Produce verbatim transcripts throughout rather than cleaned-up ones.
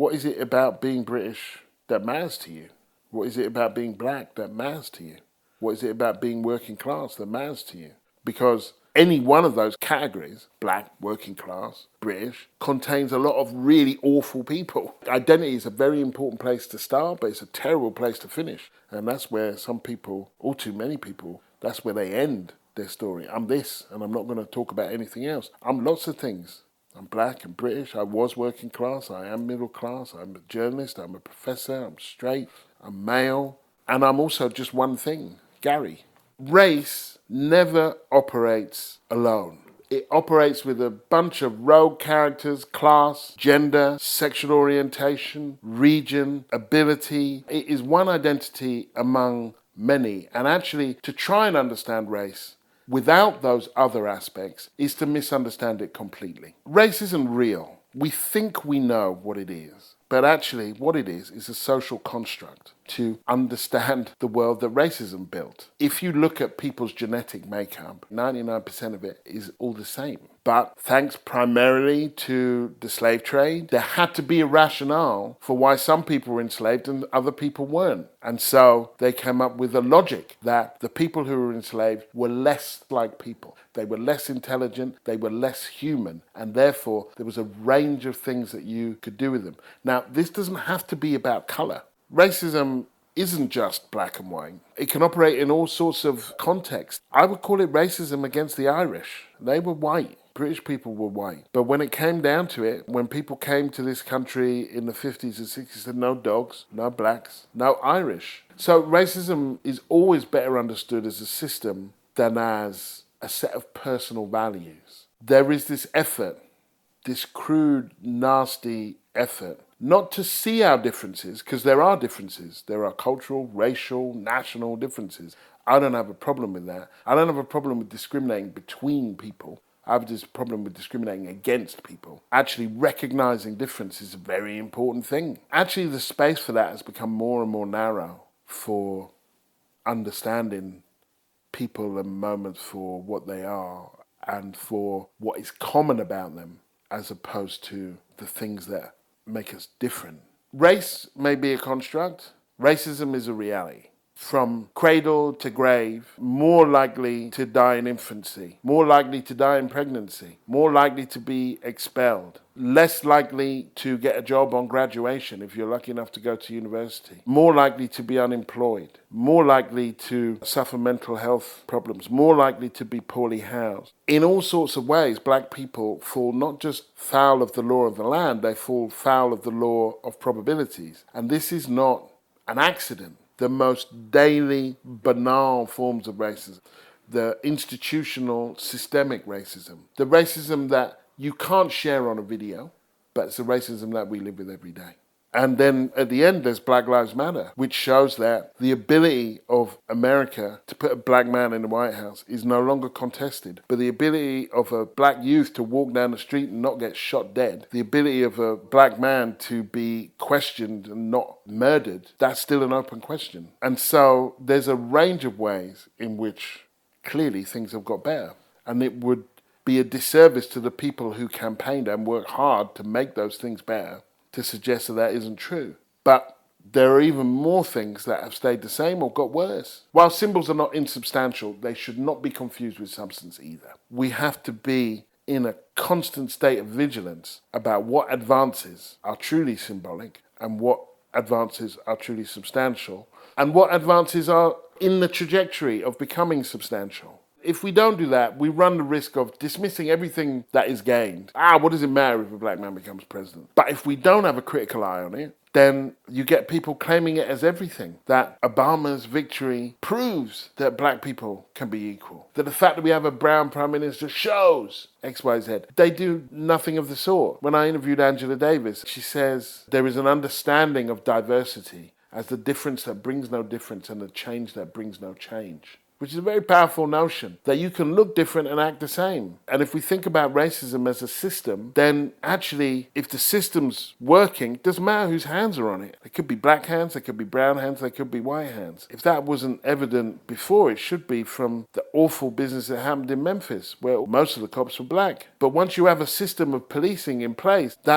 What is it about being British that matters to you? What is it about being black that matters to you? What is it about being working class that matters to you? Because any one of those categories, black, working class, British, contains a lot of really awful people. Identity is a very important place to start, but it's a terrible place to finish. And that's where some people, or too many people, that's where they end their story. I'm this, and I'm not going to talk about anything else. I'm lots of things. I'm black and British. I was working class. I am middle class. I'm a journalist. I'm a professor. I'm straight. I'm male. And I'm also just one thing, Gary. Race never operates alone. It operates with a bunch of rogue characters, class, gender, sexual orientation, region, ability. It is one identity among many. And actually, to try and understand race without those other aspects is to misunderstand it completely. Race isn't real. We think we know what it is. But actually, what it is, is a social construct to understand the world that racism built. If you look at people's genetic makeup, ninety-nine percent of it is all the same. But thanks primarily to the slave trade, there had to be a rationale for why some people were enslaved and other people weren't. And so they came up with a logic that the people who were enslaved were less like people. They were less intelligent, they were less human, and therefore there was a range of things that you could do with them. Now, this doesn't have to be about color. Racism isn't just black and white. It can operate in all sorts of contexts. I would call it racism against the Irish. They were white. British people were white. But when it came down to it, when people came to this country in the fifties and sixties, said no dogs, no blacks, no Irish. So racism is always better understood as a system than as a set of personal values. There is this effort, this crude, nasty effort, not to see our differences, because there are differences. There are cultural, racial, national differences. I don't have a problem with that. I don't have a problem with discriminating between people. I have this problem with discriminating against people. Actually, recognizing difference is a very important thing. Actually, the space for that has become more and more narrow for understanding people and moments for what they are and for what is common about them, as opposed to the things that make us different. Race may be a construct. Racism is a reality. From cradle to grave, more likely to die in infancy, more likely to die in pregnancy, more likely to be expelled, less likely to get a job on graduation if you're lucky enough to go to university, more likely to be unemployed, more likely to suffer mental health problems, more likely to be poorly housed. In all sorts of ways, black people fall not just foul of the law of the land, they fall foul of the law of probabilities. And this is not an accident. The most daily, banal forms of racism, the institutional, systemic racism, the racism that you can't share on a video, but it's the racism that we live with every day. And then at the end, there's Black Lives Matter, which shows that the ability of America to put a black man in the White House is no longer contested. But the ability of a black youth to walk down the street and not get shot dead, the ability of a black man to be questioned and not murdered, that's still an open question. And so there's a range of ways in which clearly things have got better. And it would be a disservice to the people who campaigned and worked hard to make those things better to suggest that that isn't true. But there are even more things that have stayed the same or got worse. While symbols are not insubstantial, they should not be confused with substance either. We have to be in a constant state of vigilance about what advances are truly symbolic and what advances are truly substantial and what advances are in the trajectory of becoming substantial. If we don't do that, we run the risk of dismissing everything that is gained. Ah, what does it matter if a black man becomes president? But if we don't have a critical eye on it, then you get people claiming it as everything. That Obama's victory proves that black people can be equal. That the fact that we have a brown prime minister shows X, Y, Z. They do nothing of the sort. When I interviewed Angela Davis, she says there is an understanding of diversity as the difference that brings no difference and the change that brings no change. Which is a very powerful notion, that you can look different and act the same. And if we think about racism as a system, then actually, if the system's working, it doesn't matter whose hands are on it. There could be black hands, there could be brown hands, there could be white hands. If that wasn't evident before, it should be from the awful business that happened in Memphis, where most of the cops were black. But once you have a system of policing in place, that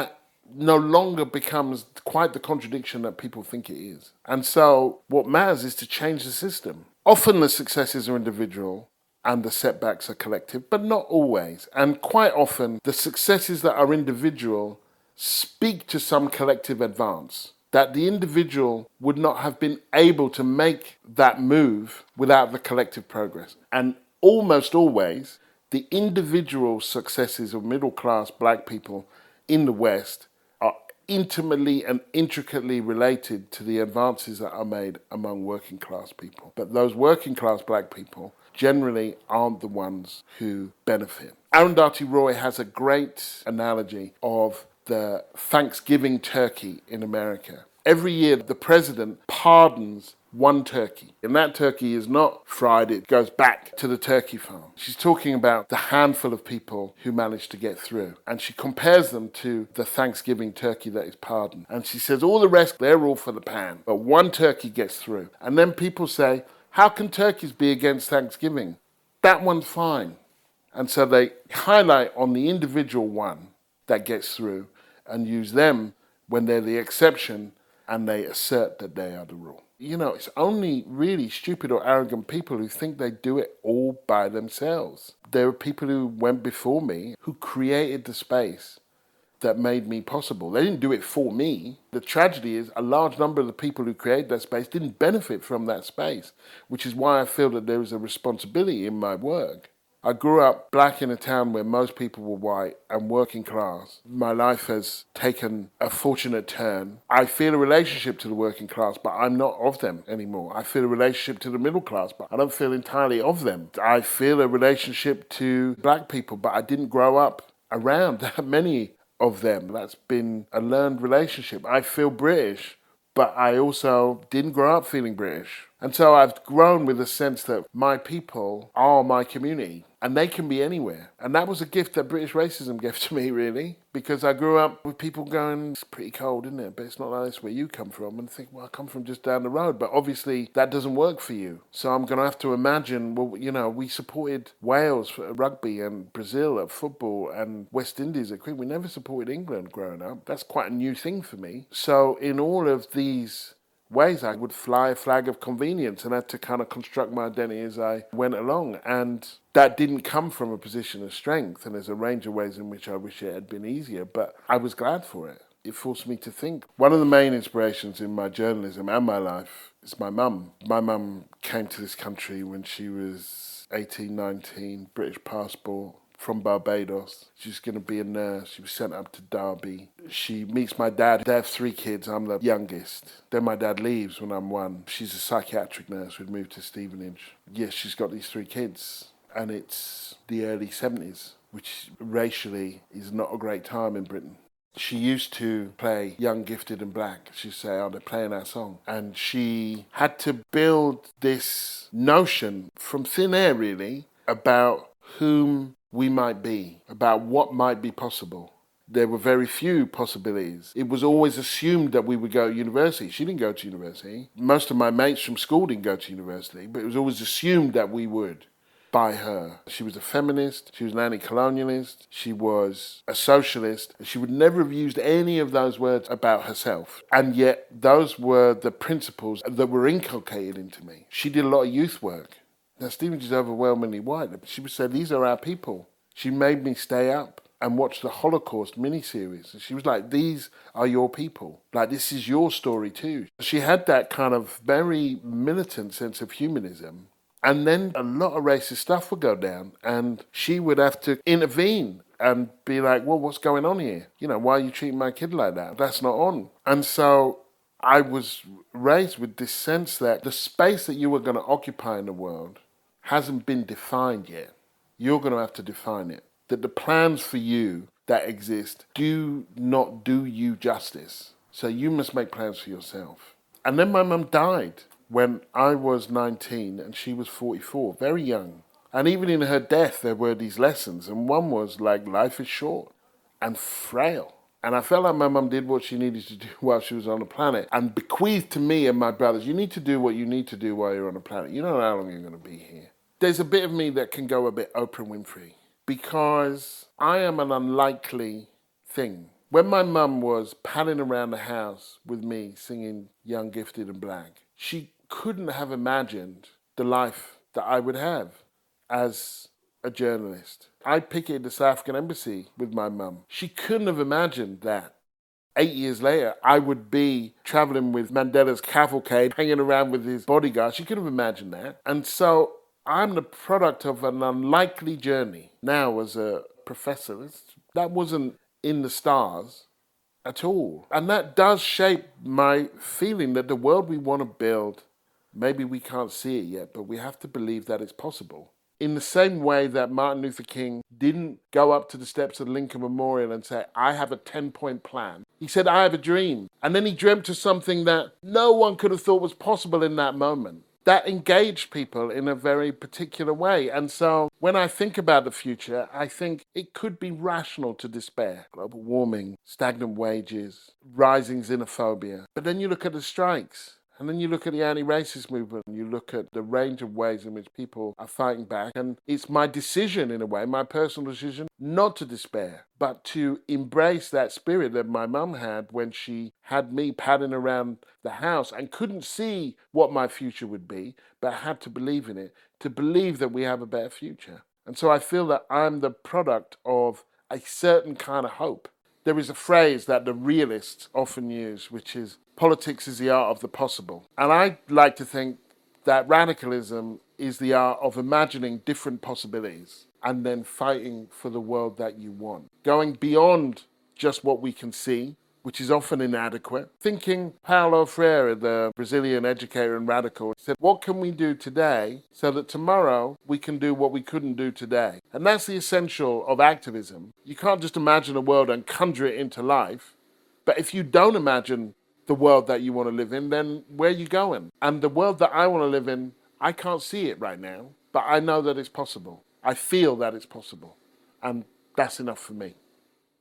no longer becomes quite the contradiction that people think it is. And so what matters is to change the system. Often the successes are individual and the setbacks are collective, but not always. And quite often the successes that are individual speak to some collective advance, that the individual would not have been able to make that move without the collective progress. And almost always, the individual successes of middle-class black people in the West are intimately and intricately related to the advances that are made among working class people. But those working class black people generally aren't the ones who benefit. Arundhati Roy has a great analogy of the Thanksgiving turkey in America. Every year, the president pardons one turkey. And that turkey is not fried, it goes back to the turkey farm. She's talking about the handful of people who managed to get through. And she compares them to the Thanksgiving turkey that is pardoned. And she says all the rest, they're all for the pan. But one turkey gets through. And then people say, how can turkeys be against Thanksgiving? That one's fine. And so they highlight on the individual one that gets through and use them when they're the exception, and they assert that they are the rule. You know, it's only really stupid or arrogant people who think they do it all by themselves. There are people who went before me who created the space that made me possible. They didn't do it for me. The tragedy is a large number of the people who created that space didn't benefit from that space, which is why I feel that there is a responsibility in my work. I grew up black in a town where most people were white and working class. My life has taken a fortunate turn. I feel a relationship to the working class, but I'm not of them anymore. I feel a relationship to the middle class, but I don't feel entirely of them. I feel a relationship to black people, but I didn't grow up around that many of them. That's been a learned relationship. I feel British, but I also didn't grow up feeling British. And so I've grown with a sense that my people are my community and they can be anywhere. And that was a gift that British racism gave to me, really, because I grew up with people going, it's pretty cold, isn't it? But it's not like this where you come from. And I think, well, I come from just down the road. But obviously that doesn't work for you. So I'm going to have to imagine, well, you know, we supported Wales for rugby and Brazil at football and West Indies at cricket. We never supported England growing up. That's quite a new thing for me. So in all of these ways, I would fly a flag of convenience and had to kind of construct my identity as I went along. And that didn't come from a position of strength. And there's a range of ways in which I wish it had been easier, but I was glad for it. It forced me to think. One of the main inspirations in my journalism and my life is my mum. My mum came to this country when she was eighteen, nineteen, British passport, from Barbados. She's going to be a nurse. She was sent up to Derby. She meets my dad. They have three kids. I'm the youngest. Then my dad leaves when I'm one. She's a psychiatric nurse who'd moved to Stevenage. Yes, she's got these three kids. And it's the early seventies, which racially is not a great time in Britain. She used to play Young, Gifted and Black. She'd say, oh, they're playing our song. And she had to build this notion from thin air, really, about whom we might be, about what might be possible. There were very few possibilities. It was always assumed that we would go to university. She didn't go to university. Most of my mates from school didn't go to university, but it was always assumed that we would by her. She was a feminist, she was an anti-colonialist, she was a socialist. She would never have used any of those words about herself. And yet those were the principles that were inculcated into me. She did a lot of youth work. Now, Stevenage is overwhelmingly white, but she would say, these are our people. She made me stay up and watch the Holocaust miniseries. And she was like, these are your people. Like, this is your story too. She had that kind of very militant sense of humanism. And then a lot of racist stuff would go down and she would have to intervene and be like, well, what's going on here? You know, why are you treating my kid like that? That's not on. And so I was raised with this sense that the space that you were going to occupy in the world hasn't been defined yet. You're going to have to define it. That the plans for you that exist do not do you justice. So you must make plans for yourself. And then my mum died when I was nineteen and she was forty-four, very young. And even in her death, there were these lessons. And one was like, life is short and frail. And I felt like my mum did what she needed to do while she was on the planet and bequeathed to me and my brothers, you need to do what you need to do while you're on the planet. You don't know how long you're going to be here. There's a bit of me that can go a bit Oprah Winfrey because I am an unlikely thing. When my mum was padding around the house with me singing Young, Gifted and Black, she couldn't have imagined the life that I would have as a journalist. I picketed the South African embassy with my mum. She couldn't have imagined that. Eight years later, I would be traveling with Mandela's cavalcade, hanging around with his bodyguard. She couldn't have imagined that. And so I'm the product of an unlikely journey. Now, as a professor, that wasn't in the stars at all. And that does shape my feeling that the world we want to build, maybe we can't see it yet, but we have to believe that it's possible. In the same way that Martin Luther King didn't go up to the steps of the Lincoln Memorial and say, I have a ten-point plan. He said, I have a dream. And then he dreamt of something that no one could have thought was possible in that moment. That engaged people in a very particular way. And so when I think about the future, I think it could be rational to despair. Global warming, stagnant wages, rising xenophobia. But then you look at the strikes. And then you look at the anti-racist movement, and you look at the range of ways in which people are fighting back. And it's my decision, in a way, my personal decision, not to despair, but to embrace that spirit that my mum had when she had me padding around the house and couldn't see what my future would be, but had to believe in it, to believe that we have a better future. And so I feel that I'm the product of a certain kind of hope. There is a phrase that the realists often use, which is, politics is the art of the possible. And I like to think that radicalism is the art of imagining different possibilities and then fighting for the world that you want. Going beyond just what we can see, which is often inadequate. Thinking Paulo Freire, the Brazilian educator and radical, said, what can we do today so that tomorrow we can do what we couldn't do today? And that's the essential of activism. You can't just imagine a world and conjure it into life. But if you don't imagine the world that you want to live in, then where are you going? And the world that I want to live in, I can't see it right now, but I know that it's possible. I feel that it's possible. And that's enough for me.